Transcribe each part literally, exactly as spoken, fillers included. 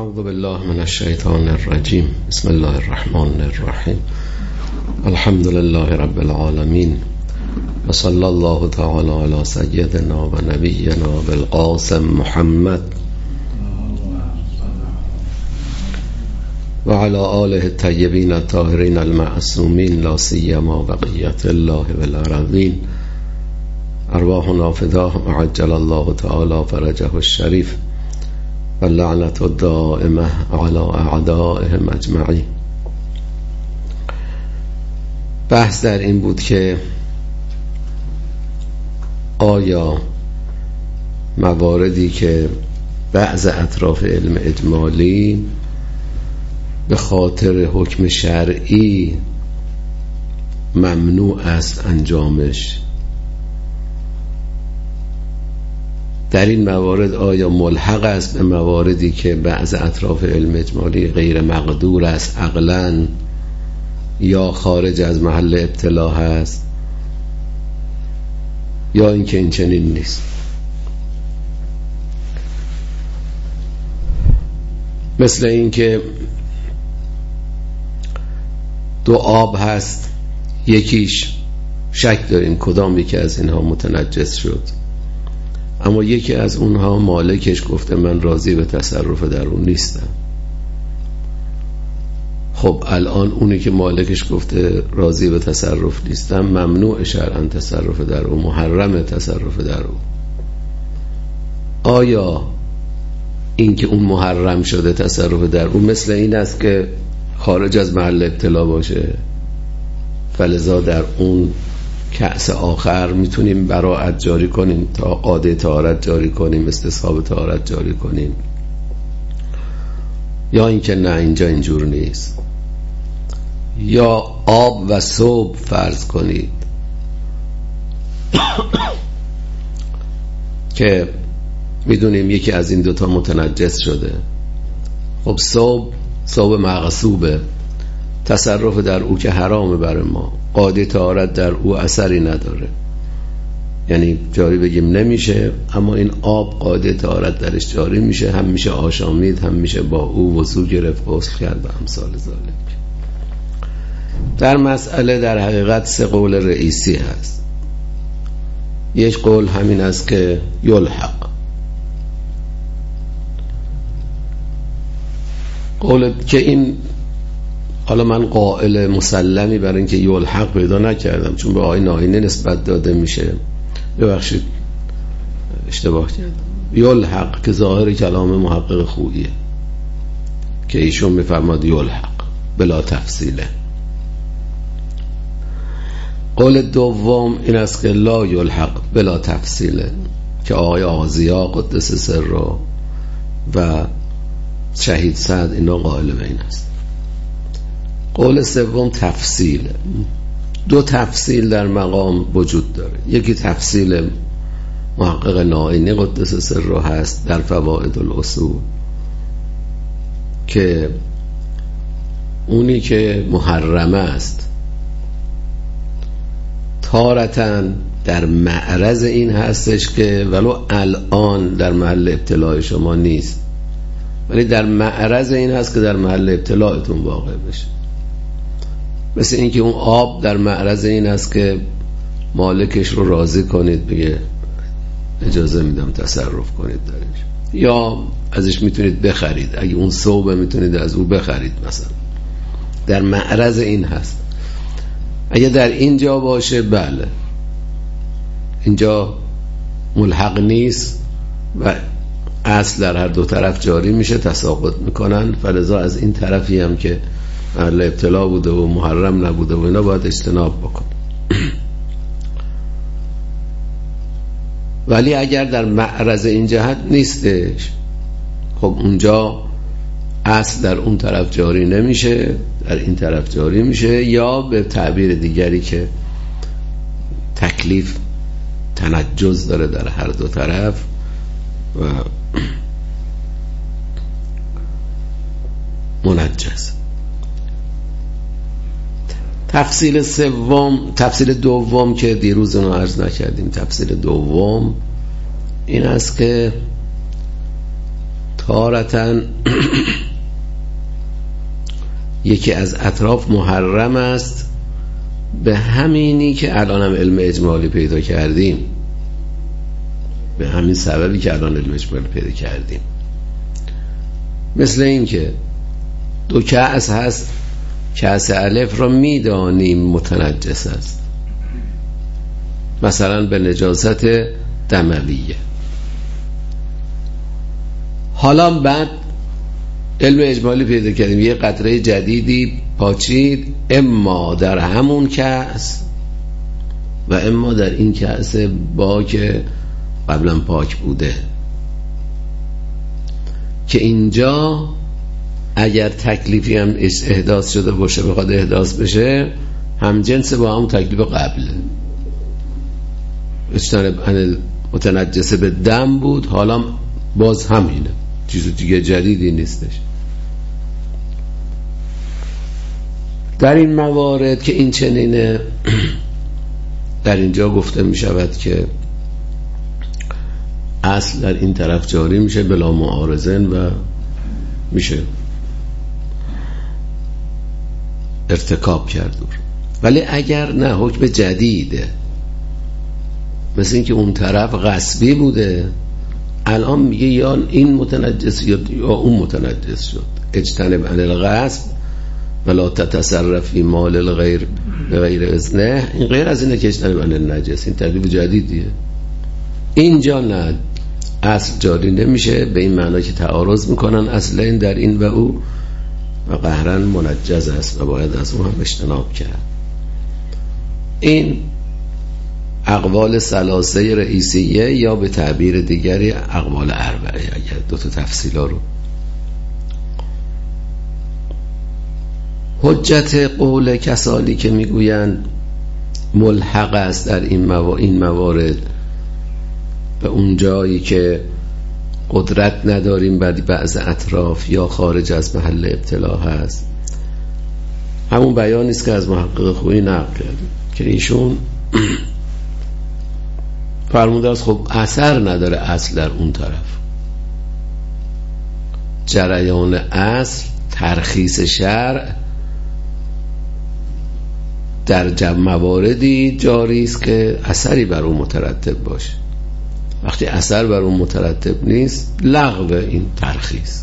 اعوذ بالله من الشیطان الرجیم. بسم الله الرحمن الرحیم. الحمد لله رب العالمین و صلی الله تعالی علی سیدنا و نبینا بالقاسم محمد و علی آله الطیبین الطاهرین المعصومین لا سیما بقیت الله بالارضین. ارواحنا فداه عجل الله تعالی فرجه الشریف و لعنت الدائمه علی اعدائهم اجمعین. بحث در این بود که آیا مواردی که بعض اطراف علم اجمالی به خاطر حکم شرعی ممنوع است انجامش، در این موارد آیا ملحق است به مواردی که بعض اطراف علم اجمالی غیر مقدور است عقلاً یا خارج از محل ابتلا هست، یا اینکه این چنین نیست. مثل اینکه دو آب هست، یکیش شک داریم کدام یکی از اینها متنجس شد، اما یکی از اونها مالکش گفته من راضی به تصرف در اون نیستم. خب الان اونی که مالکش گفته راضی به تصرف نیستم ممنوع شرعاً تصرف در اون، محرم تصرف در اون. آیا این که اون محرم شده تصرف در اون مثل این است که خارج از محل ابتلا باشه، فلذا در اون کأس آخر میتونیم براءت جاری کنیم، تا قاعده طهارت جاری کنیم، استصحاب طهارت جاری کنیم، یا اینکه نه اینجا اینجور نیست. یا آب و ثوب فرض کنید که میدونیم یکی از این دوتا متنجس شده. خب ثوب ثوب مغصوبه، تصرف در او که حرامه برای ما، قاعده طهارت در او اثری نداره، یعنی جاری بگیم نمیشه، اما این آب قاعده طهارت درش جاری میشه، هم میشه آشامید، هم میشه با او وضو گرفت، غسل کرد و امثال ذالک. در مسئله در حقیقت سه قول رئیسی هست. یک قول همین است که یلحق، قول که این، حالا من قائل مسلمی برای اینکه یلحق پیدا نکردم، چون به آیین آینه نسبت داده میشه، ببخشید اشتباه کردم. یلحق که ظاهر کلام محقق خوییه که ایشون میفرماد یلحق بلا تفصیله. قول دوم این است که لا یلحق بلا تفصیله که آقای آغازیا قدس سر و شهید سعد اینا قائل به این است. قول سوم تفصیل. دو تفصیل در مقام وجود داره. یکی تفصیل محقق نائینی قدس سر هست در فوائد الاصول که اونی که محرمه است تارتاً در معرض این هستش که ولو الان در محل ابتلاع شما نیست، ولی در معرض این هست که در محل ابتلاعتون واقع بشه. مثل اینکه اون آب در معرض این است که مالکش رو راضی کنید، بگه اجازه میدم تصرف کنید درش، یا ازش میتونید بخرید، اگه اون ثوبه میتونید از او بخرید مثلا. در معرض این هست. اگه در اینجا باشه بله، اینجا ملحق نیست و اصل در هر دو طرف جاری میشه، تساقط میکنن، فلذا از این طرفی هم که محل ابتلا بوده و محرم نبوده و اینا باید اجتناب بکن. ولی اگر در معرض این جهت نیستش، خب اونجا اصل در اون طرف جاری نمیشه، در این طرف جاری میشه، یا به تعبیر دیگری که تکلیف تنجز داره در هر دو طرف و منجز. تفصیل سوم، تفصیل دوم که دیروز اونو عرض نکردیم، تفصیل دوم این است که تارتاً یکی از اطراف محرم است به همینی که الان هم علم اجمالی پیدا کردیم، به همین سببی که الان علم اجمالی پیدا کردیم. مثل این که دو کأس هست، کأس الف را میدانیم متنجس است، مثلا به نجاست دمویه. حالا بعد علم اجمالی پیدا کردیم یه قطره جدیدی پاچید، اما در همون کأس و اما در این کأس با که قبلا پاک بوده، که اینجا اگر تکلیفی هم احداث شده باشه بخواد احداث بشه هم جنس با همون تکلیف قبله. اجتناب عن متنجسه به دم بود، حالا باز همینه، چیز دیگه جدیدی نیستش. در این موارد که این چنینه، در اینجا گفته می شود که اصل در این طرف جاری میشه بلا معارضن و میشه ارتکاب کرد. ولی اگر نه حکم جدیده، مثل این که اون طرف غصبی بوده، الان میگه یا این متنجس یا اون متنجس شد. اجتنب عن الغصب ولا تتصرف فی مال الغیر بغیر اذنه، این غیر از اینه که اجتنب عن النجس، این تکلیف جدیدیه. اینجا نه، اصل جاری نمیشه به این معنی که تعارض میکنن اصلین در این و او و قهرن منجز است و باید از اون هم اجتناب کرد. این اقوال ثلاثه رئیسیه، یا به تعبیر دیگری اقوال اربعه، اگر دو تا تفصیلا رو. حجت قول کسانی که میگویند ملحق است در این موارد, این موارد به اون جایی که قدرت نداریم بعد بعض اطراف یا خارج از محل ابتلا هست، همون بیانی است که از محقق خویی نقل کردیم که ایشون فرموده است خب اثر نداره اصل در اون طرف، جریان اصل ترخیص شرع در جمع مواردی جاری است که اثری بر اون مترتب باشه. وقتی اثر بر اون مترتب نیست، لغو این ترخیص.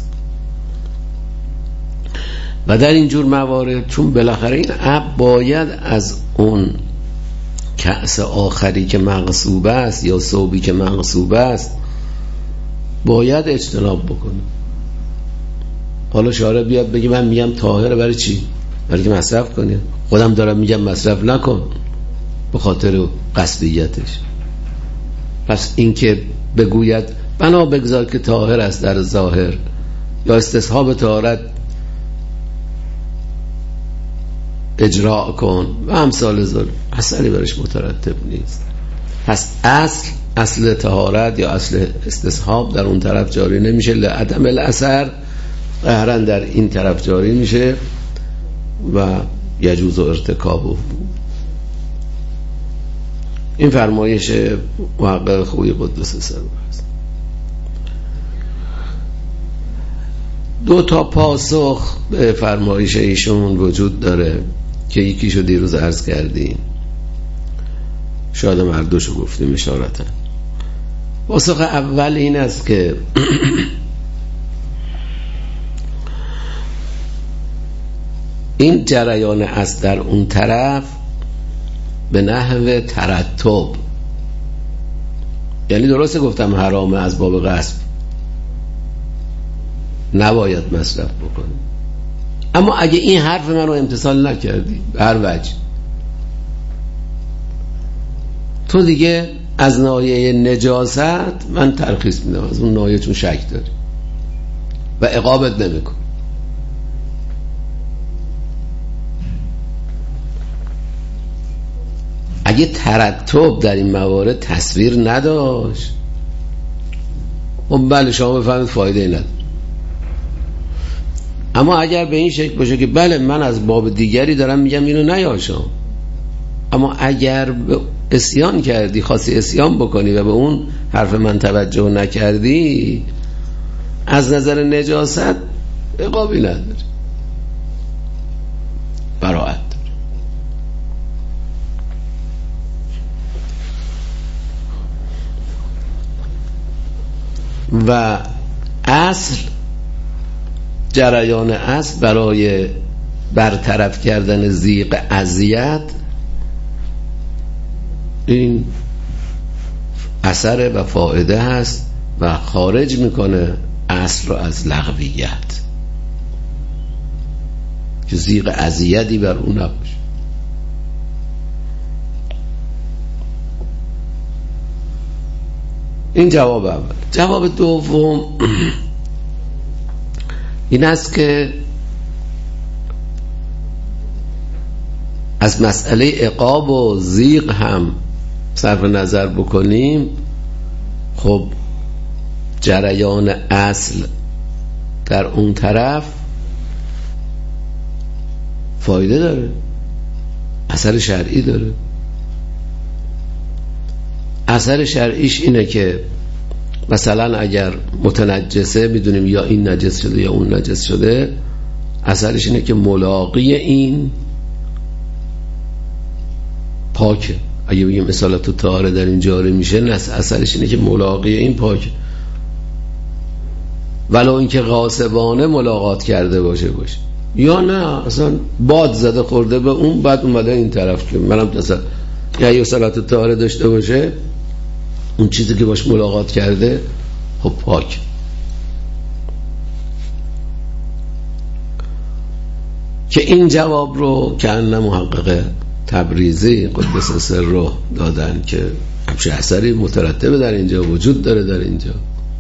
و در اینجور موارد چون بالاخره این اب باید از اون کأس آخری که مغصوب است یا ثوبی که مغصوب است باید اجتناب بکنه. حالا شارع بیاد بگی من میگم طاهره، برای چی؟ برای که مصرف کنی. خودم دارم میگم مصرف نکن به خاطر قصدیتش. پس این که بگوید بنا بگذار که طاهر است در ظاهر، یا استصحاب طهارت اجراع کن و امثال ذلك، اثری برش مترتب نیست. پس اصل اصل طهارت یا اصل استصحاب در اون طرف جاری نمیشه، لعدم الاثر قهرا در این طرف جاری میشه و یجوز و ارتکابه. این فرمایش محقق خویی قدس سره است. دو تا پاسخ به فرمایش ایشون وجود داره که یکیشو دیروز عرض کردیم، شاید مردوشو گفتیم اشارتا. پاسخ اول این است که این جریان از در اون طرف به نحو ترتب، یعنی درسته گفتم حرامه از باب غصب نباید مصرف بکنی، اما اگه این حرف من رو امتثال نکردی به هر وجه، تو دیگه از ناحیه نجاست من ترخیص میدم، از اون ناحیه چون شک داری و عقابت نمیکن. اگه ترتب در این موارد تصویر نداشت، خب بله شما بفهمید فایده نداره. اما اگر به این شکل باشه که بله من از باب دیگری دارم میگم اینو نیاشم، اما اگر اسیان کردی، خواستی اسیان بکنی و به اون حرف من توجه نکردی، از نظر نجاست عقابی نداره، براءت داره. و اصل، جریان اصل برای برطرف کردن ضیق اذیت این اثر و فایده هست و خارج میکنه اصل رو از لغویت، که ضیق اذیتی بر اون نباشه. این جواب اول. جواب دوم این است که از مسئله عقاب و ضیق هم صرف نظر بکنیم، خب جریان اصل در اون طرف فایده داره، اثر شرعی داره. اثر شرعیش اینه که مثلا اگر متنجسه، میدونیم یا این نجس شده یا اون نجس شده، اثرش اینه که ملاقی این پاکه. اگه بگیم اصالت و طهاره در این جاری میشه، نه، اثرش اینه که ملاقی این پاکه، ولو اینکه غاصبانه ملاقات کرده باشه باشه یا نه اصلا باد زده خورده به اون، بعد اومده این طرف که منم مثلا یا اصالت و طهاره داشته باشه، اون چیزی که باش ملاقات کرده خب پاک. که این جواب رو که ان محقق تبریزی قدس سره دادن که همچه اثری مترتبه در اینجا وجود داره. در اینجا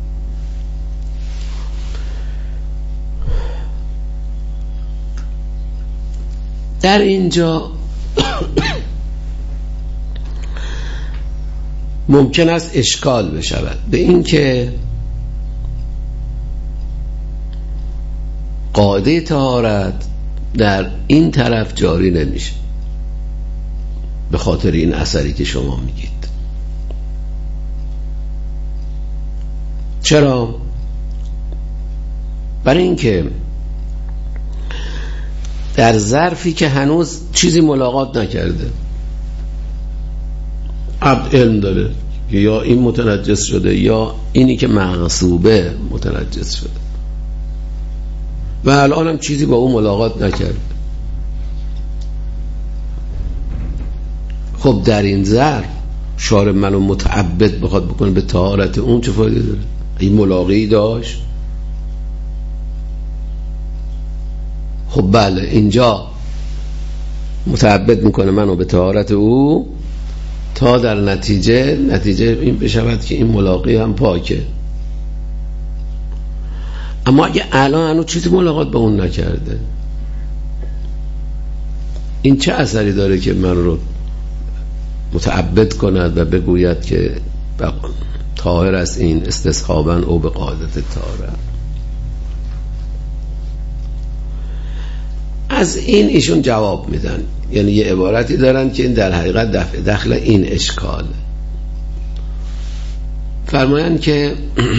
در اینجا ممکن است اشکال بشود به این که قاعده طهارت در این طرف جاری نمیشه به خاطر این اثری که شما میگید. چرا؟ برای اینکه در ظرفی که هنوز چیزی ملاقات نکرده، عبد علم داره که یا این متنجس شده یا اینی که مغصوبه متنجس شده و الان هم چیزی با اون ملاقات نکرده. خب در این ظرف شارع منو متعبد بخواد بکنه به طهارت اون، چه فایده داره؟ این ملاقی داشت. خب بله، اینجا متعبد میکنه منو به طهارت او تا در نتیجه نتیجه این بشود که این ملاقی هم پاکه. اما اگه الان هنوز چیزی ملاقات با اون نکرده، این چه اثری داره که من رو متعبد کند و بگوید که طاهر است این استصحاباً او به قاعدت طهارت؟ از این ایشون جواب میدن، یعنی یه عبارتی دارن که این در حقیقت دفع دخل این اشکال. فرمایند که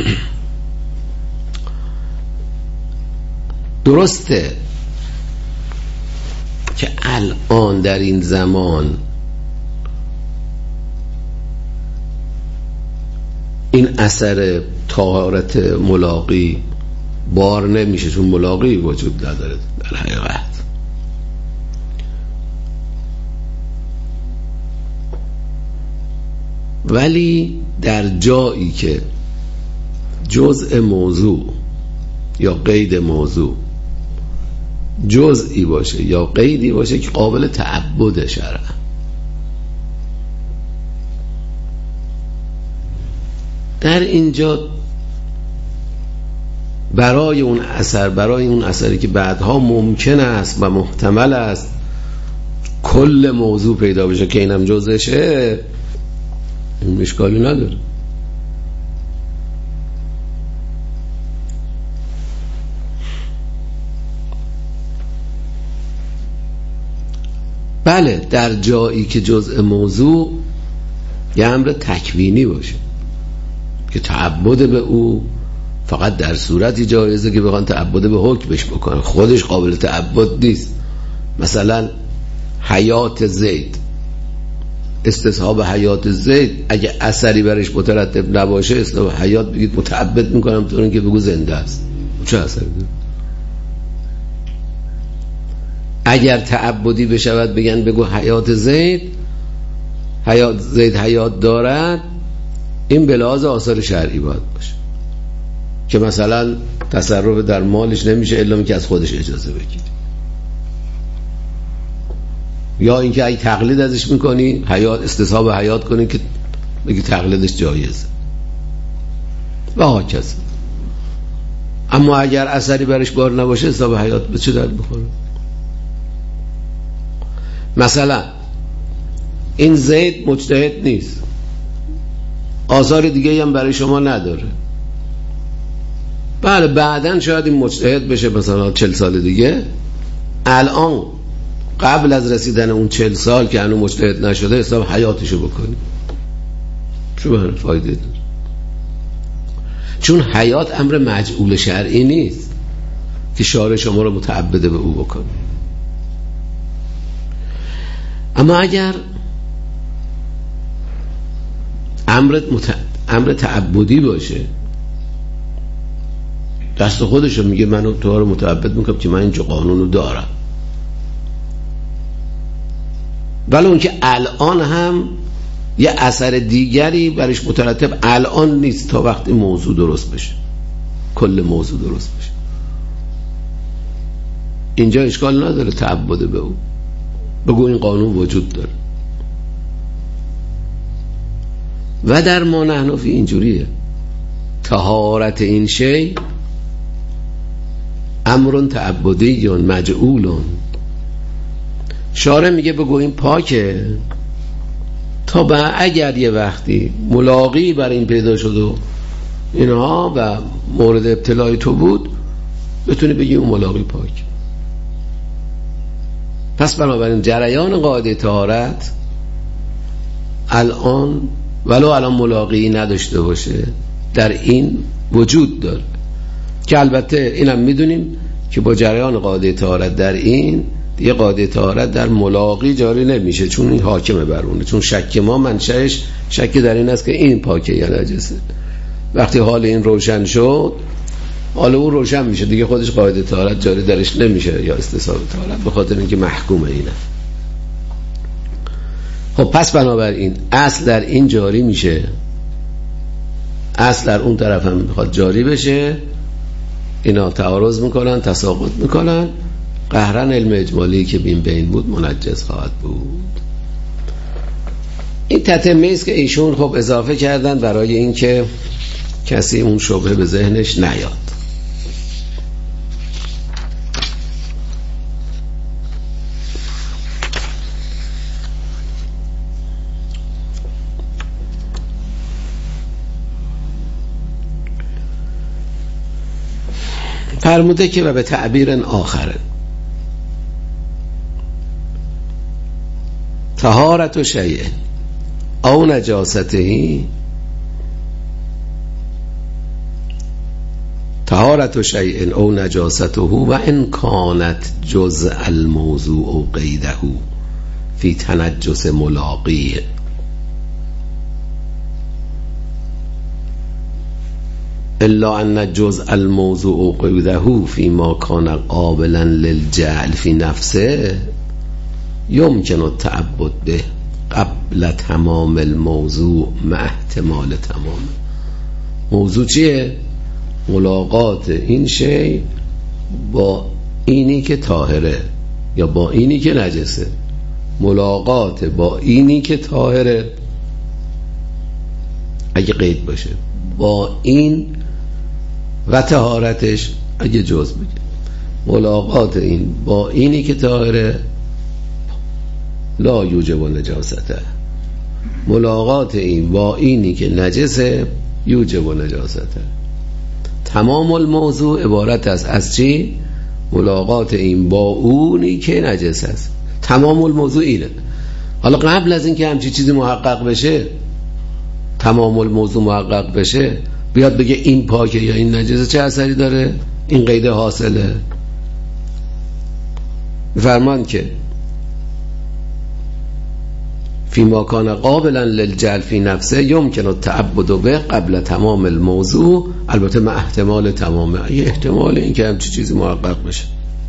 درسته که الان در این زمان این اثر طهارت ملاقی بار نمیشه، چون ملاقی وجود نداره در حقیقت. ولی در جایی که جزء موضوع یا قید موضوع جزئی باشه یا قیدی باشه که قابل تعبد شرع، در اینجا برای اون اثر برای اون اثری که بعدها ممکن است و محتمل است کل موضوع پیدا بشه که اینم جزشه، این اشکالی نداره. بله، در جایی که جزء موضوع یه امر تکوینی باشه که تعبد به او فقط در صورتی جایزه که بخوان تعبد به حکمش بکنن، خودش قابل تعبد نیست. مثلا حیات زید، استصحاب حیات زید اگه اثری برش مترتب نباشه استصحاب حیات بگید متعبد میکنم تو اینکه بگو زنده است، چه اثری داره؟ اگر تعبدی بشود بگن بگو حیات زید، حیات زید حیات دارد، این به لحاظ آثار شرعی باید باشه که مثلا تصرف در مالش نمیشه الا اینکه از خودش اجازه بگیری، یا اینکه اگه تقلید ازش میکنی حیات استصحاب حیات کنی که بگی تقلیدش جایزه و هاکذا. اما اگر اثری برش بار نباشه استصحاب حیات به چه درد بخوره؟ مثلا این زید مجتهد نیست، آثار دیگه هم برای شما نداره، بله بعدن شاید این مجتهد بشه مثلا چل سال دیگه، الان قبل از رسیدن اون چل سال که هنوز مجتهد نشده حساب حیاتشو بکنی، چون به فایده داره؟ چون حیات امر مجعول شرعی نیست که شارع شما رو متعبد به او بکنی. اما اگر امر مت... امر تعبدی باشه، دست خودشو میگه منو تو رو متعبد میکنم که من اینجا قانونو دارم، ولی اون که الان هم یه اثر دیگری برش مترتب الان نیست تا وقتی موضوع درست بشه، کل موضوع درست بشه، اینجا اشکال نداره تعبد به او، بگو این قانون وجود داره. و در ما نحنفی اینجوریه، طهارت این شی امرون تعبدی مجعولون. شارع میگه بگو این پاکه تا با اگر یه وقتی ملاقی بر این پیدا شد و اینها و مورد ابتلای تو بود بتونی بگی اون ملاقی پاک. پس بنابراین جریان قاعده طهارت الان ولو الان ملاقی نداشته باشه در این وجود داره، که البته اینم میدونیم که با جریان قاعده طهارت در این دیگه قاعده طهارت در ملاقی جاری نمیشه، چون این حاکمه بر اونه، چون شک ما منشأش شک در این است که این پاکه یا نجسه. وقتی حال این روشن شد حال اون روشن میشه دیگه، خودش قاعده طهارت جاری درش نمیشه یا استصحاب طهارت، به خاطر اینکه محکومه اینه. خب پس بنابراین اصل در این جاری میشه، اصل در اون طرف هم بخواد جاری بشه، اینا تعارض میکنن، تساقط میکنن، قهرن علم اجمالی که بین بین بود منجز خواهد بود. این تتمه است که ایشون خب اضافه کردن برای اینکه کسی اون شبهه به ذهنش نیاد. فرموده که و به تعبیر آخره طهارت و شیء او نجاسته طهارت و شیء او نجاسته و ان کانت جزء الموضوع او قیده فی تنجس ملاقی. الا ان جزء الموضوع قیده فيما كان قابلا للجعل في نفسه يمكن التعبد به قبل تمام الموضوع مع احتمال تمام. موضوع چیه؟ ملاقات این شی با اینی که طاهره یا با اینی که نجسه. ملاقات با اینی که طاهره اگه قید باشه، با این و طهارتش اگه جز بگه. ملاقات این با اینی که طاهره لا یوجب نجاسته، ملاقات این با اینی که نجسه یوجب نجاسته. تمام الموضوع عبارت است از چی؟ ملاقات این با اونی که نجس است. تمام الموضوع اینه. حالا قبل از این که همچی چیزی محقق بشه، تمام الموضوع محقق بشه، بیاد بگه این پاکه یا این نجسه، چه اثری داره؟ این قید حاصله. فرمان که فیما کان قابلا للجعل فی نفسه یمکن التعبد به قبل تمام الموضوع، البته مع احتمال تمامه، یه احتمال این که همچی چیزی محقق بشه.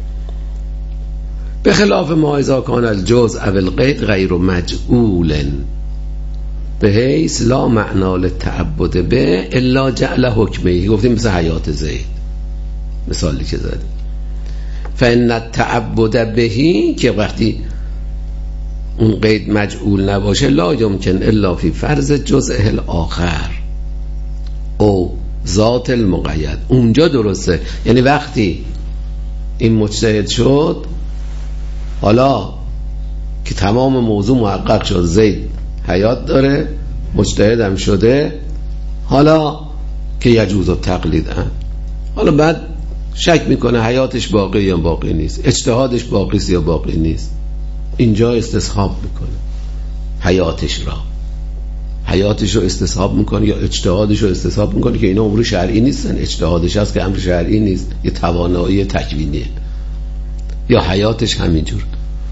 به خلاف ما اذا کان الجزء او القید غیر مجعول به حیث لا معنا للتعبد به الا جعل حکمه. گفتیم مثل حیات زید مثالی که زدیم، فان التعبد بهی که وقتی اون قید مجعول نباشه لا یمکن الا فی فرض جزء الاخر او ذات المقید، اونجا درسته. یعنی وقتی این مجتهد شد، حالا که تمام موضوع محقق شد، زید حیات داره، مجتهد هم شده، حالا که یجوز التقلید هم، حالا بعد شک میکنه حیاتش باقی یا باقی نیست، اجتهادش باقی است یا باقی نیست، اینجا استصحاب میکنه حیاتش را، حیاتش رو استصحاب میکنه یا اجتهادش رو استصحاب میکنه که اینا امور شرعی نیستن، اجتهادش هست که امر شرعی نیست، یه توانایی تکوینیه، یا حیاتش همینجور.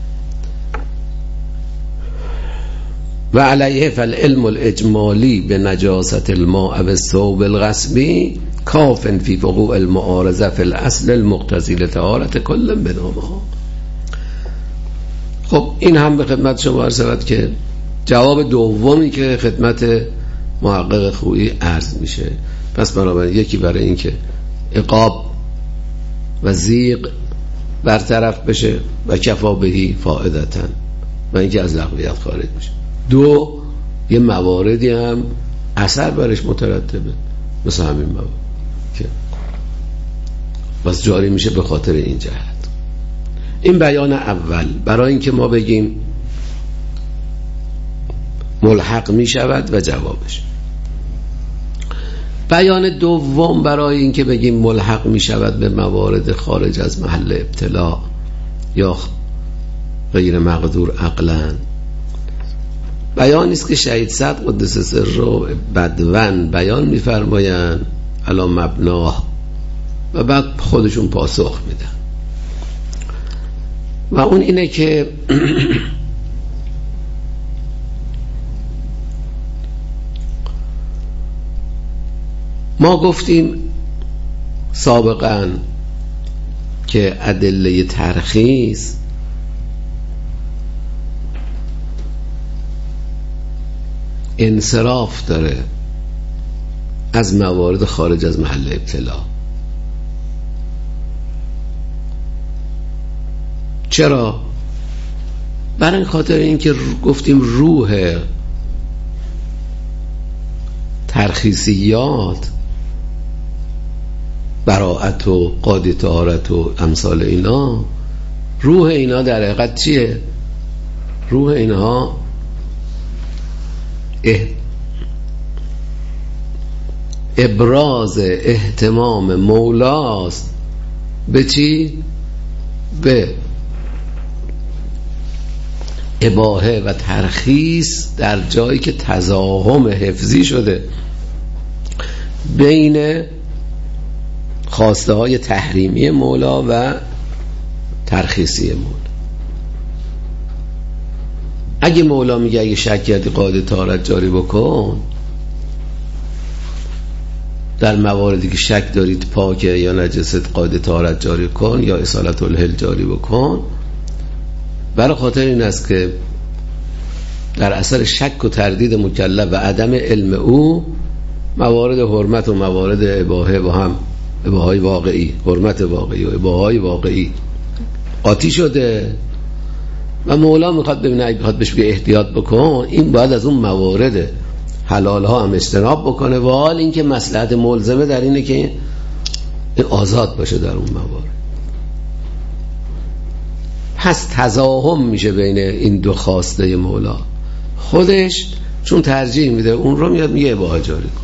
و علیه فالعلم الاجمالی به نجاست الماء و الثوب الغصبی کاف فی وقوع المعارضه فی الاصل المقتضی لطهارت کل منهما. خب این هم به خدمت شما عرض شود که جواب دومی که خدمت محقق خویی عرض میشه. پس بنابراین یکی برای این که عقاب و زیغ برطرف بشه و کفا بهی فائدتن و اینکه از لغویت خارج میشه. دو، یه مواردی هم اثر برش مترتبه مثل همین موارد که بس جاری میشه به خاطر این جهت. این بیان اول برای اینکه ما بگیم ملحق میشود و جوابش. بیان دوم برای اینکه بگیم ملحق میشود به موارد خارج از محل ابتلا یا غیر مقدور عقلاً، بیانی است که شهید صدر قدس سره بدون بیان میفرمایند علی مبناه و بعد خودشون پاسخ میدن. و اون اینه که ما گفتیم سابقا که ادله ترخیص انصراف داره از موارد خارج از محل ابتلا. چرا؟ برای خاطر اینکه گفتیم روح ترخیصیات، براءت و قاضی طهارت و امثال اینا، روح اینا در حقیقت چیه؟ روح اینها ابراز اهتمام مولاست به چی؟ به اباحه و ترخیص در جایی که تزاحم حفظی شده بین خواسته های تحریمی مولا و ترخیصی مولا. اگه مولا میگه اگه شک کردی قاعده طهارت جاری بکن، در مواردی که شک دارید پاکه یا نجست قاعده طهارت جاری کن یا اصالت الهل جاری بکن، برای خاطر این است که در اثر شک و تردید مکلف و عدم علم او موارد حرمت و موارد اباحه و هم اباحهای واقعی، حرمت واقعی و اباحهای واقعی قاطی شده و مولا میخواد ببینه اگه میخواد بهش بگه احتیاط بکن، این باید از اون موارد حلال ها هم اجتناب بکنه و حال این که مصلحت ملزمه در اینه که آزاد باشه در اون موارد. پس تزاحم میشه بین این دو خواسته مولا، خودش چون ترجیح میده اون رو میاد میگه اباحه جاری کن.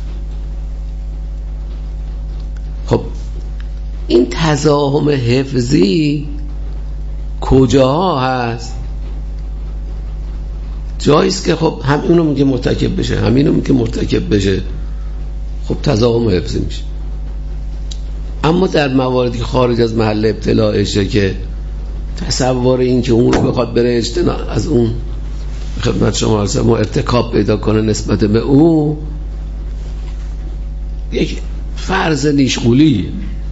خب این تزاحم حفظی کجاها هست؟ جاییست که خب هم اینو میگه مرتکب بشه، همینو میگه مرتکب بشه. خب تضاهم حفظی میشه. اما در مواردی که خارج از محل ابتلاعشه که تصور این که اون رو بخواد بره اجتناب از اون خدمت شما عرض ما ارتکاب پیدا کنه نسبت به او، یک فرض نیشغولی.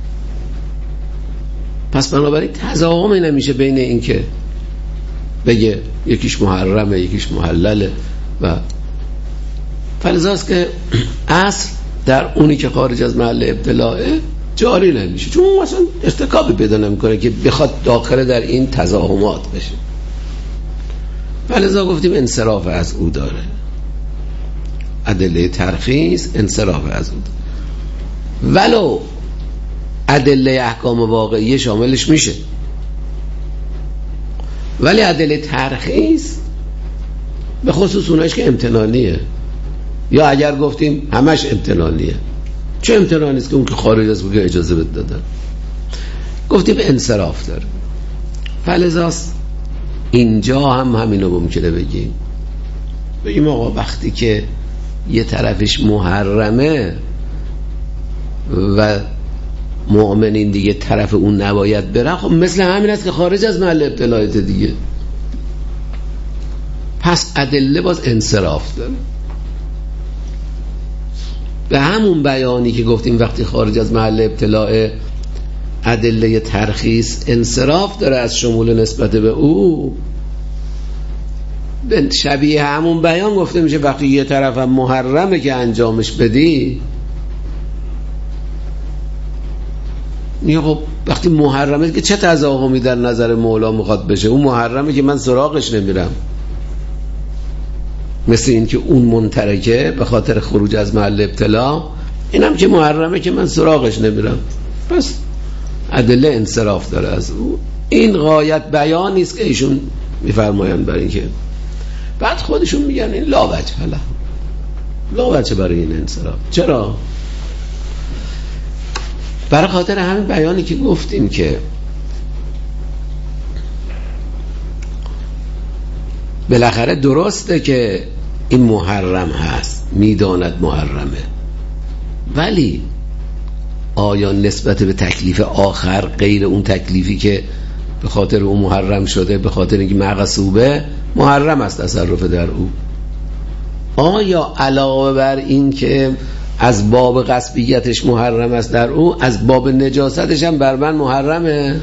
پس بنابراین تضاهمی نمیشه بین این که بگه یکیش محرمه یکیش محلله و فلذاست که اصل در اونی که خارج از محل ابتلاعه جاری نمیشه، چون اون مثلا ارتکابی پیدا نمیکنه که بخواد داخل در این تضاهمات بشه. فلذا گفتیم انصراف از او داره، ادله ترخیص انصراف از او داره، ولو ادله احکام واقعی شاملش میشه، ولی ادله ترخیص به خصوص اوناش که امتنانیه، یا اگر گفتیم همش امتنانیه، چه امتنانی است که اون که خارج از بگه اجازه بده دادن، گفتیم انصراف داره. فلذاست اینجا هم همینو ممکنه بگیم بگیم آقا وقتی که یه طرفش محرمه و مؤمنین دیگه طرف اون نباید بره، خب مثل همین است که خارج از محل ابتلاعات دیگه. پس ادله باز انصراف داره. به همون بیانی که گفتیم وقتی خارج از محل ابتلاع ادله ترخیص انصراف داره از شمول نسبت به او، شبیه همون بیان گفته میشه وقتی یه طرف هم محرمه که انجامش بدی، میگه خب وقتی محرمه که چه تضاهمی در نظر مولا میخواد بشه؟ اون محرمه که من سراغش نمیرم، مثل این که اون منترکه به خاطر خروج از محل ابتلا، اینم که محرمه که من سراغش نمیرم. پس ادله انصراف داره از او. این غایت بیان نیست که ایشون میفرمایند برای این که بعد خودشون میگن این لا وجه له، لا وجه برای این انصراف. چرا؟ برای خاطر همین بیانی که گفتیم که بالاخره درسته که این محرم هست، میداند محرمه، ولی آیا نسبت به تکلیف آخر غیر اون تکلیفی که به خاطر اون محرم شده، به خاطر اینکه مغصوبه محرم است تصرف در او، آیا علاوه بر این که از باب غصبیتش محرم است در او، از باب نجاستش هم بر من محرمه؟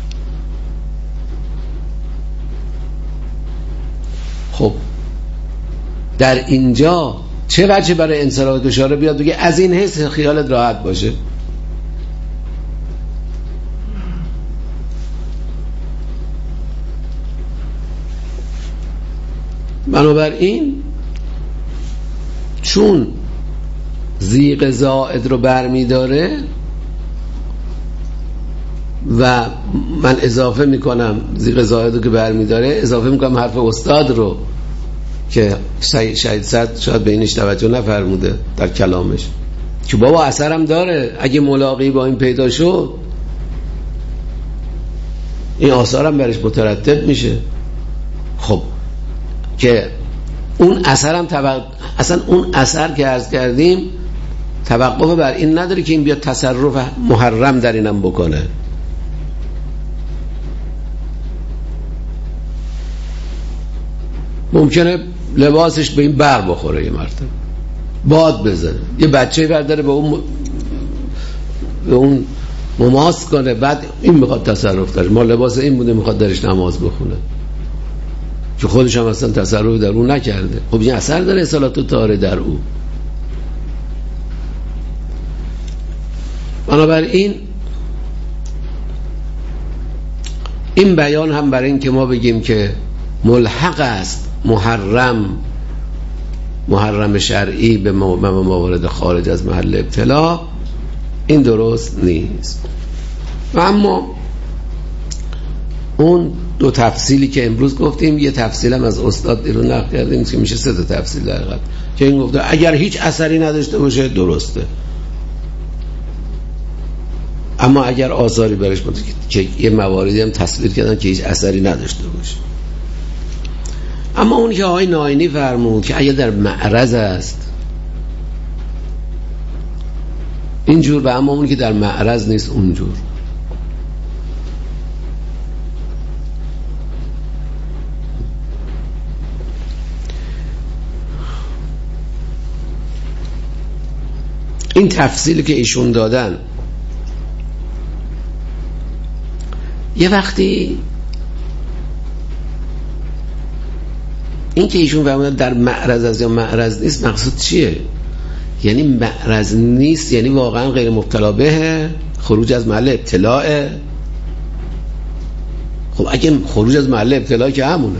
خب در اینجا چه وجه برای انصراف دچار بیاد بگه از این حیث خیالت راحت باشه؟ بنابراین چون زیغ زائد رو برمی داره و من اضافه میکنم زیغ زائد رو که برمی داره اضافه میکنم حرف استاد رو که شاید صد شاید به اینش توجه نفرموده در کلامش که بابا اثرم داره، اگه ملاقی با این پیدا شد این آثارم برش مترتب میشه. خب که اون اثرم توق... اصلا اون اثر که عرض کردیم توقف بر این نداره که این بیاد تصرف محرم در اینم بکنه. ممکنه لباسش به این بر بخوره، یه مرتبه باد بزنه، یه بچه برداره به اون به اون مماس کنه، بعد این میخواد تصرف داره، ما لباس این بوده میخواد درش نماز بخونه که خودش هم اصلا تصرف در اون نکرده. خب این اثر داره اصالت و طاره در او. بنابراین این بیان هم برای این که ما بگیم که ملحق است محرم محرم شرعی به موارد خارج از محل ابتلا، این درست نیست. و اما اون دو تفصیلی که امروز گفتیم، یه تفصیلم از استاد دیرون نقل کردیم که میشه سه تا تفصیل در حقیقت که این گفته اگر هیچ اثری نداشته باشه درسته، اما اگر آثاری برش باشه که یه مواردی هم تصویر کردن که هیچ اثری نداشته باشه. اما اون که آقای ناینی فرمود که اگر در معرض است اینجور، و اما اون که در معرض نیست اونجور. این تفصیلی که ایشون دادن یه وقتی این که ایشون فرمودن در معرض از یا معرض نیست، مقصود چیه؟ یعنی معرض نیست یعنی واقعا غیر مبتلا به خروج از محل ابتلاء. خب اگه خروج از محل ابتلا که همونه،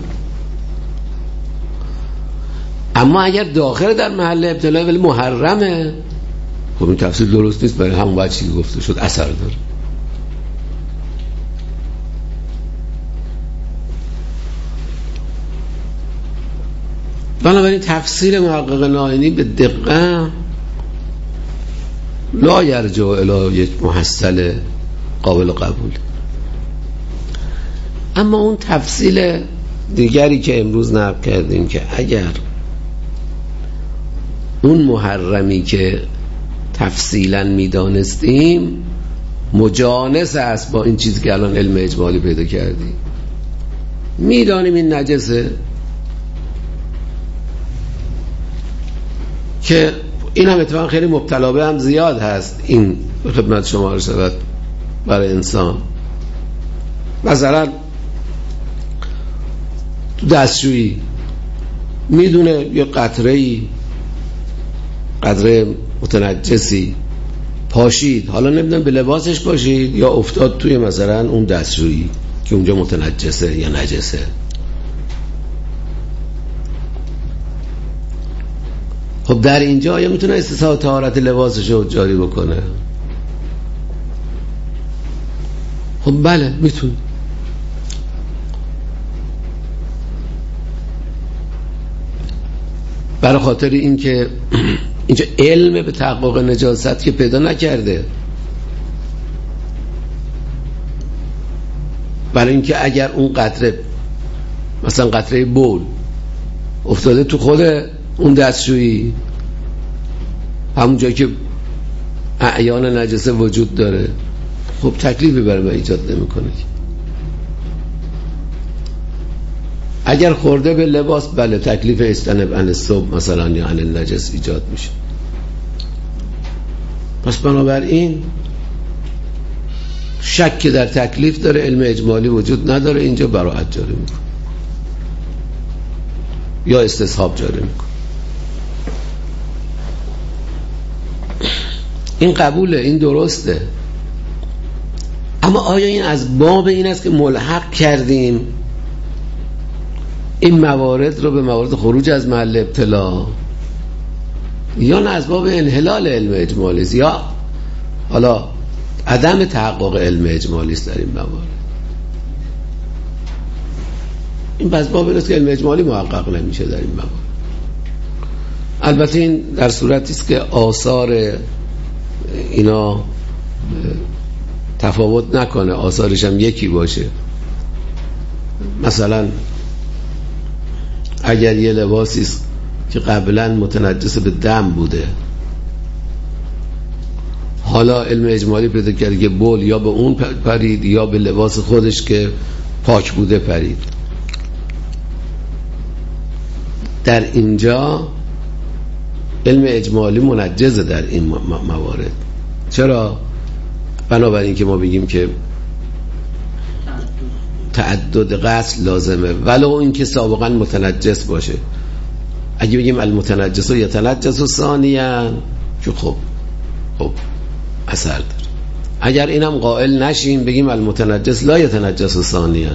اما اگر داخل در محل ابتلا ولی محرمه، خب این تفسیر درست نیست، برای همون بچه که گفته شد اثر داره. بنابراین تفسیر محقق نائینی به دقت لا یرجع الی یک محصل قابل قبول. اما اون تفصیل دیگری که امروز نقل کردیم که اگر اون محرمی که تفصیلا میدانستیم مجانس است با این چیزی که الان علم اجمالی پیدا کردیم، میدانیم این نجسه، که این هم اتفاقا خیلی مبتلا به هم زیاد هست، این خدمت شما رو شود برای انسان. مثلا تو دستشویی میدونه یه قطره‌ای قطره متنجسی پاشید، حالا نمیدونم به لباسش پاشید یا افتاد توی مثلا اون دستشویی که اونجا متنجسه یا نجسه، خب در اینجا آیا میتونه استصحاب طهارت لباسش رو جاری بکنه؟ خب بله میتونه. برای خاطر این که اینجا علم به تحقق نجاست که پیدا نکرده، برای اینکه اگر اون قطره مثلا قطره بول افتاده تو خود اون دستشویی، همون جایی که اعیان نجسه وجود داره، خب تکلیفی برای ما ایجاد نمیکنه. اگر خورده به لباس بله تکلیف استنب عن الصوب مثلا یا عن النجس ایجاد میشه. پس بنابراین شک که در تکلیف داره، علم اجمالی وجود نداره، اینجا براءت جاری میکنه یا استصحاب جاری میکنه. این قبوله، این درسته، اما آیا این از باب این است که ملحق کردیم این موارد رو به موارد خروج از محل ابتلا، یا نه از باب انحلال علم اجمالی است یا حالا عدم تحقق علم اجمالی است در این موارد؟ این از باب این است که علم اجمالی محقق نمیشه در این موارد. البته این در صورتی است که آثار اینا تفاوت نکنه، آثارش هم یکی باشه. مثلا اگر یه لباسی است که قبلا متنجس به دم بوده، حالا علم اجمالی پیدا کرد که بول یا به اون پرید یا به لباس خودش که پاک بوده پرید، در اینجا علم اجمالی منجزه در این موارد. چرا؟ بنابراین که ما بگیم که تعدد غسل لازمه ولو این که سابقا متنجس باشه. اگه بگیم المتنجس و یتنجس و ثانیاً که خب خب اثر داره. اگر اینم قائل نشیم بگیم المتنجس لا یتنجس و ثانیاً،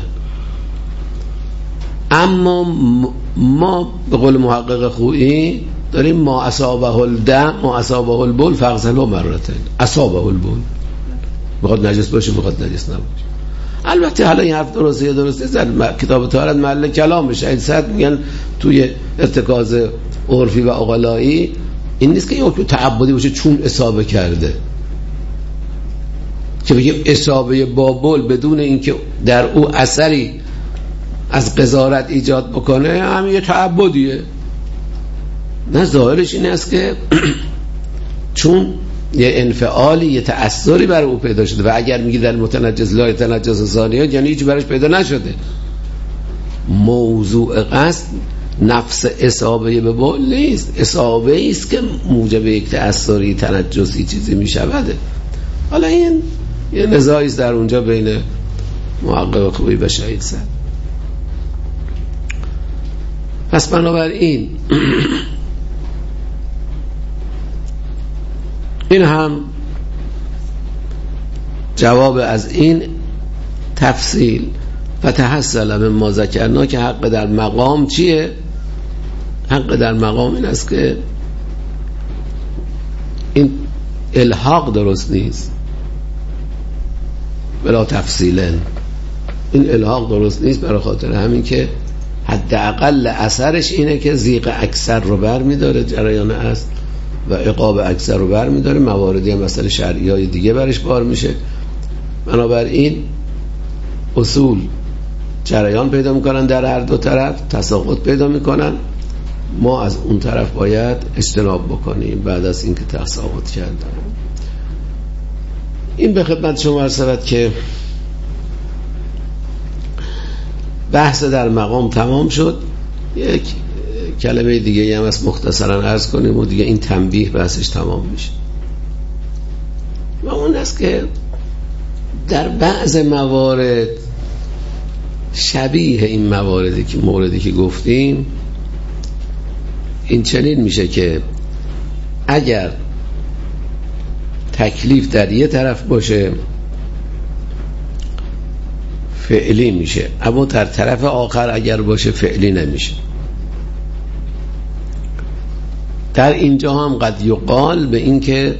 اما ما به قول محقق خویی داریم ما اصابه الدم ما اصابه البول فغسله مرتين. اصابه البول میخواد نجس باشه میخواد نجس نباشه. البته حالا این حرف درسته درسته در کتاب طهارت محل کلام شهید صد میگن توی ارتکاز عرفی و عقلایی این نیست که یه حکم تعبدی باشه چون اصابه کرده، که بگیم اصابه با بول بدون اینکه در او اثری از قذارت ایجاد بکنه همین یه تعبدیه. نه، ظاهرش این است که چون یه انفعالی، یه تأثری برای او پیدا شده. و اگر میگی در متنجس لا تنجس زانیات، یعنی هیچ براش پیدا نشده. موضوع قصد نفس اصابه به بول نیست، اصابه است که موجب یک تأثری تنجسی چیزی میشوده. حالا این یه نزاعی است در اونجا بین محقق خوبی و شهید سر. پس بنابراین این هم جواب از این تفصیل و تحصل من ما ذکرنا که حق در مقام چیه؟ حق در مقام این است که این الحاق درست نیست، بلا تفصیلا این الحاق درست نیست، برای خاطر همین که حداقل اثرش اینه که ضیق اکثر رو بر میداره، جریان اصل و عقاب اکثر رو بر میداره، مواردی هم مثلا شرعی های دیگه برش بار میشه. بنابراین اصول جریان پیدا میکنن در هر دو طرف، تساقط پیدا میکنن، ما از اون طرف باید اجتناب بکنیم بعد از اینکه تساقط کردن. این به خدمت شما عرض شود که بحث در مقام تمام شد. یک کلمه دیگه هم از مختصرا عرض کنیم و دیگه این تنبیه بحثش تمام میشه. و اون است که در بعض موارد شبیه این مواردی که موردی که گفتیم، این چنین میشه که اگر تکلیف در یه طرف باشه فعلی میشه، اما در طرف آخر اگر باشه فعلی نمیشه. در اینجا هم قد یقال به این که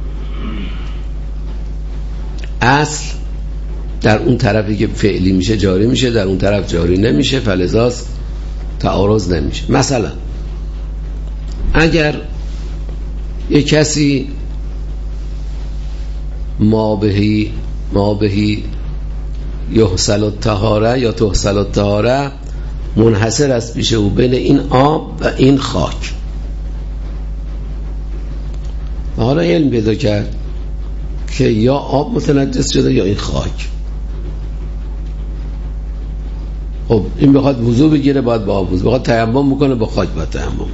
اصل در اون طرفی که فعلی میشه جاری میشه، در اون طرف جاری نمیشه، فلذا تعارض نمیشه. مثلا اگر یک کسی ما بهی ما بهی یحصل الطهاره یا تحصل الطهاره منحصر است پیش او بین این آب و این خاک، و حالا علم پیدا کرد که یا آب متنجس شده یا این خاک. خب این بخواد وضو بگیره باید با آب وضو، بخواد تیمم میکنه با خاک باید تیمم میکنه.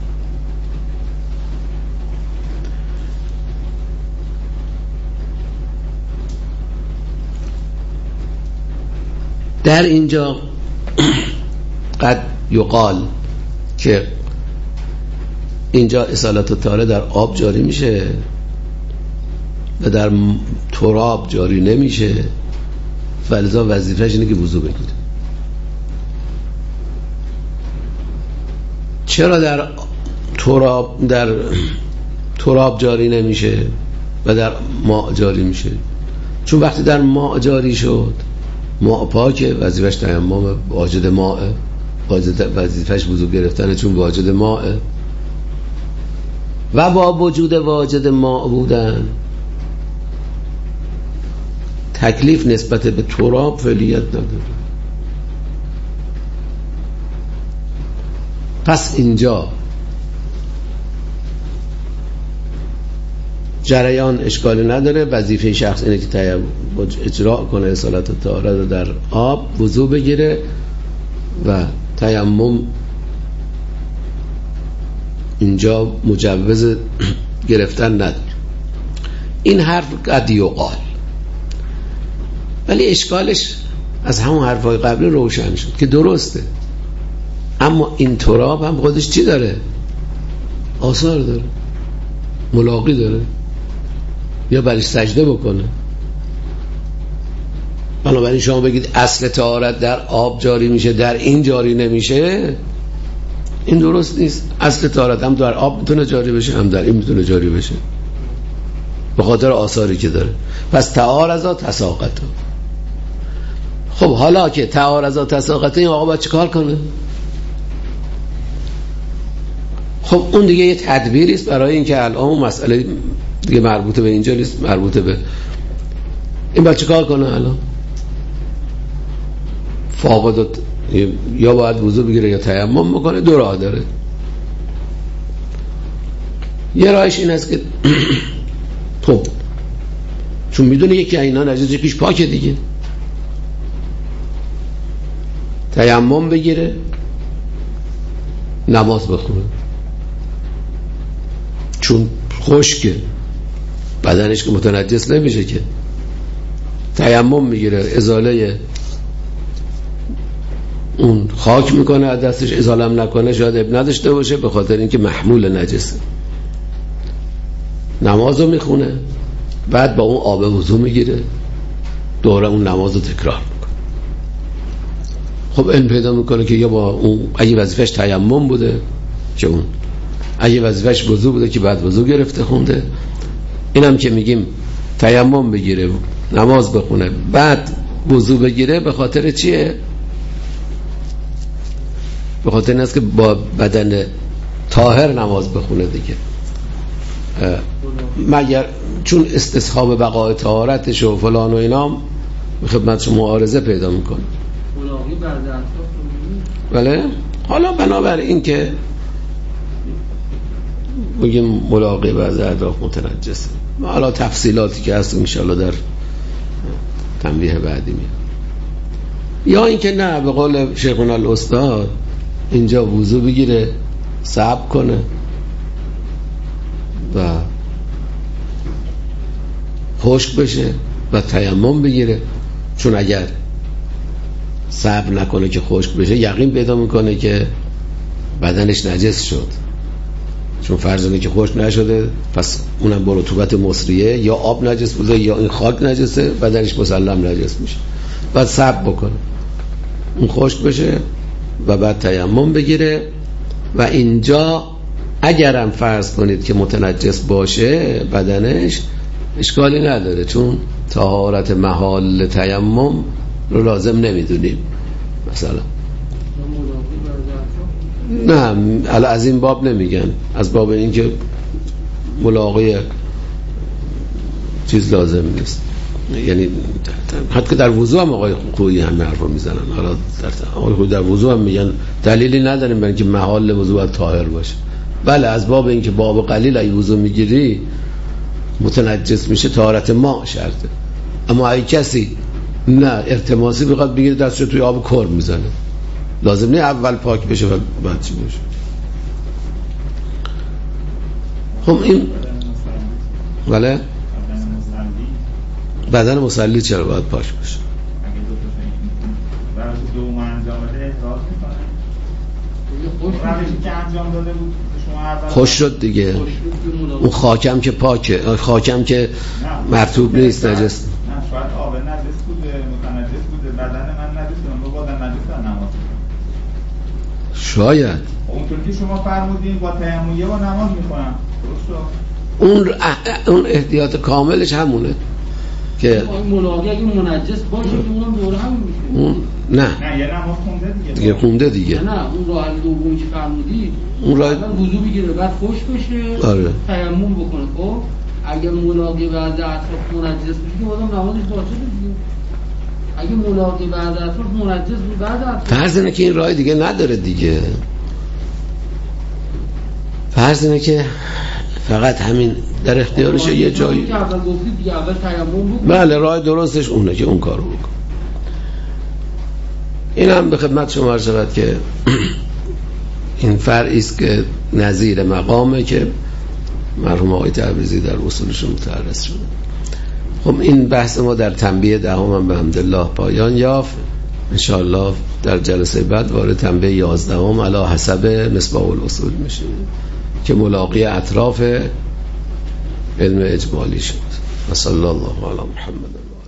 در اینجا قد یقال که اینجا اصالت الطهاره در آب جاری میشه و در تراب جاری نمیشه، فلذا وظیفه‌اش اینه که وضو بگیره. چرا در تراب در تراب جاری نمیشه و در ماء جاری میشه؟ چون وقتی در ماء جاری شد، ماء پاکه، وظیفه‌اش تیمم، واجد ماء، وظیفه‌اش وضو گرفتنه چون واجد ماء، و با وجود واجد ماء بودن تکلیف نسبت به تراب فعلیت نداره. پس اینجا جریان اشکالی نداره، وظیفه شخص اینه که تیمم اجرا کنه، اصالت الطهاره رو در آب وضو بگیره و تیمم اینجا مجوز گرفتن نداره. این حرف قد یقال، ولی اشکالش از همون حرفای قبلی روشن شد که درسته، اما این تراب هم خودش چی داره؟ آثار داره، ملاقی داره، یا برش سجده بکنه. بنابراین شما بگید اصل طهارت در آب جاری میشه در این جاری نمیشه، این درست نیست. اصل طهارت هم در آب میتونه جاری بشه هم در این میتونه جاری بشه به خاطر آثاری که داره. پس تعارضا تساقطا. خب حالا که تعارضا تساقطا، این آقا باید چه کار کنه؟ خب اون دیگه یه تدبیری است برای اینکه الان مسئله دیگه مربوط به اینجا نیست، مربوط به این باید چه کار کنه الان؟ فاقد یا باید وضو بگیره یا تیمم میکنه. دو راه داره. یه راهش این است که چون میدونه یکی اینا نجس یکیش پاکه دیگه. تیمم بگیره نماز بخونه، چون خشکه بدنش که متنجس نمیشه که. تیمم میگیره ازاله اون خاک میکنه از دستش، ازاله هم نکنه شاید اب نداشته باشه به خاطر اینکه محمول نجسه. نمازو میخونه، بعد با اون آب وضو میگیره دوره اون نمازو تکرار میکنه. خب این پیدا میکنه که یا با اون اگه وظیفش تیمم بوده که اون، اگه وظیفش وضو بوده که بعد وضو گرفته خونده. اینم که میگیم تیمم بگیره نماز بخونه بعد وضو بگیره به خاطر چیه؟ به خاطر این است که با بدن طاهر نماز بخونه دیگه، مگر چون استصحاب بقای طهارتش و فلان و اینام خدمت شما معارضه پیدا میکنه. بله حالا بنابر این که بگیم ملاقی بعض اطراف متنجسه، حالا تفصیلاتی که هست انشاءالله در تنبیه بعدی میاد. یا اینکه نه به قول شیخنا الاستاد اینجا وضو بگیره صبر کنه و خشک بشه و تیمم بگیره، چون اگر صبر نکنه که خشک بشه یقین پیدا میکنه که بدنش نجس شد، چون فرض اینه که خشک نشده پس اونم با رطوبت مصریه یا آب نجس بوده یا این خاک نجسه، بدنش مسلم نجس میشه. بعد صبر بکنه اون خشک بشه و بعد تیمم بگیره. و اینجا اگرم فرض کنید که متنجس باشه بدنش اشکالی نداره، چون طهارت محال تیمم رو لازم نمیدونیم مثلا. نه از این باب نمیگن، از باب این که ملاقی چیز لازم نیست. یعنی حتی در وضو هم آقای خویی هم حرف رو میزنن. حالا در آقای خویی در وضو هم میگن دلیلی نداریم برای اینکه محال وضو باید طاهر باشه. بله از باب این که باب قلیل ای وضو میگیری متنجس میشه طهارت ما شرطه، اما اگه کسی نه ارتماسی بخواد بگیره دستشو توی آب کر میزنه، لازم نیست اول پاک بشه و بعد چی بشه. خب این بله بدن مصلی چرا باید پاک بشه؟ برای دوم انجام بده احراز میکنه. روشی که انجام داده بود شما اول خوش شد دیگه. اون خاکم که پاکه، خاکم که مرطوب نیست نجس. نه شاید آب نجس بوده، متنجس بوده، بدن من نجس بوده، من بدن نجس در نماز شاید اونطور که شما فرمودین با تیمم با نماز میکنم اون اون احتیاط کاملش همونه که ملاقی اگه منجس باشه که اونم دوره هم میشه. اون نه نه یه نماز خونده دیگه دیگه خونده دیگه. نه نه اون راه دومی که فرمودی اون راه وضو بگیره بعد خوش بشه آره. تیمم بکنه. خب اگه ملاقی بعد اطراف منجس بشه که آدم نمازش باطله دیگه. اگه ملاقی بعد اطراف منجس بود بعد اطراف فرض اینه که این راه دیگه نداره دیگه. فرض اینه که فقط همین در اختیارشه یه جایی که اول گفتید دیگه اول تیمم بکنه. بله راه درستش اونه که اون کارو بکنه. این هم به خدمت شما عرض شود که این فرعی است که نظیر مقامه که مرحوم آقای تبریزی در اصولشون متعرض شده. خب این بحث ما در تنبیه دهم هم به حمدالله پایان یافت. انشاءالله در جلسه بعد وارد تنبیه یازدهم علی حسب مصباح الاصول میشیم که ملاقی اطراف علم اجمالی شد. و صلی الله علی محمد.